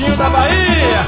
Gilbertinho da Bahia.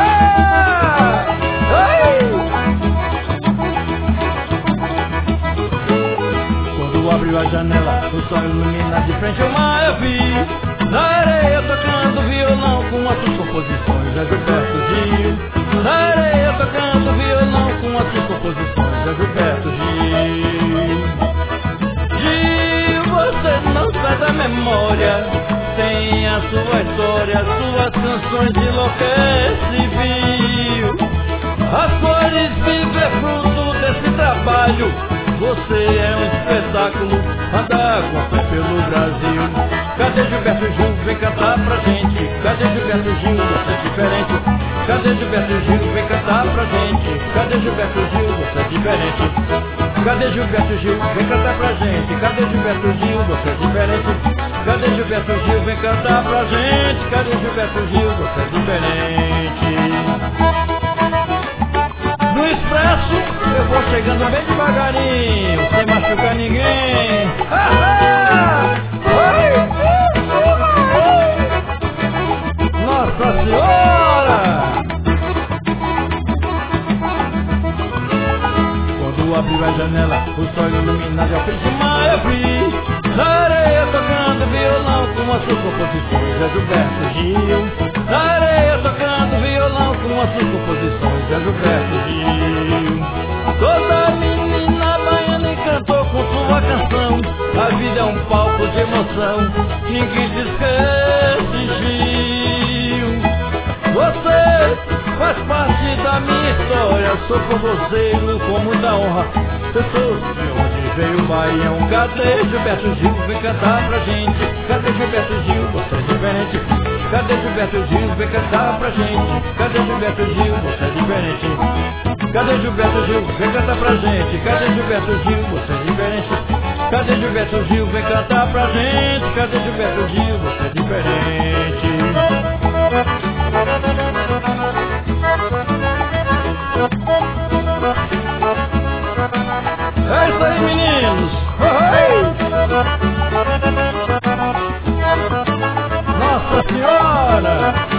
Quando abriu a janela, o sol ilumina de frente ao mar, eu vi na areia tocando violão com as suas composições, é Gilberto Gil. Na areia tocando violão com as suas composições, é Gilberto Gil. Gil, você não sai da memória, tem a sua história, suas canções de enlouquece, viu? As cores vivem é fruto desse trabalho. Você é um espetáculo, anda com fé pelo Brasil. Cadê Gilberto Gil? Vem cantar pra gente. Cadê Gilberto Gil? Você é diferente. Cadê Gilberto Gil? Vem cantar pra gente. Cadê Gilberto Gil? Você é diferente. Cadê Gilberto Gil? Vem cantar pra gente. Cadê Gilberto Gil? Você é diferente. Cadê Gilberto Gil? Vem cantar pra gente. Cadê Gilberto Gil? Você é diferente. No expresso eu vou chegando bem devagarinho, sem machucar ninguém. Nossa Senhora! Quando abriu a janela, o sol ilumina de alpes de mar, eu vi na areia tocando violão com as suas composições, é Gilberto Gil. Na areia tocando violão com as suas composições, é Gilberto Gil. Toda menina baiana encantou com sua canção. A vida é um palco de emoção, ninguém se esquece, Gil. Você faz parte da minha história, sou forrozeiro com muita honra. Eu sou de onde veio o Baião. Cadê Gilberto Gil? Vem cantar pra gente. Cadê Gilberto Gil? Você é diferente. Cadê Gilberto Gil? Vem cantar pra gente. Cadê Gilberto Gil? Você é diferente. Cadê Gilberto Gil? Vem cantar pra gente. Cadê Gilberto Gil? Você é diferente. Cadê Gilberto Gil? Vem cantar pra gente. Cadê Gilberto Gil? Você é diferente. É isso aí, meninos! Nossa Senhora!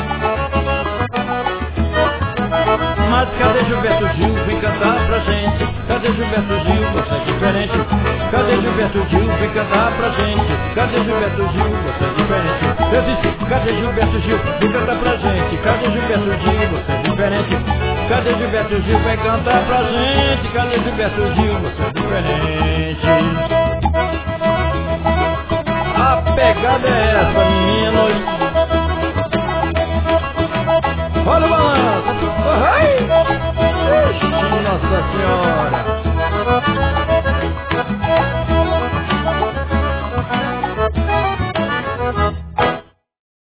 Mas cadê Gilberto Gil? Vem cantar pra gente. Cadê Gilberto Gil? Você é diferente. Cadê Gilberto Gil? Vem cantar pra gente. Cadê Gilberto Gil? Você é diferente. Eu disse, cadê Gilberto Gil? Vem cantar pra gente. Cadê Gilberto Gil? Você é diferente. Cadê Gilberto Gil? Vem cantar pra gente. Cadê Gilberto Gil? Você é diferente. A pegada é essa.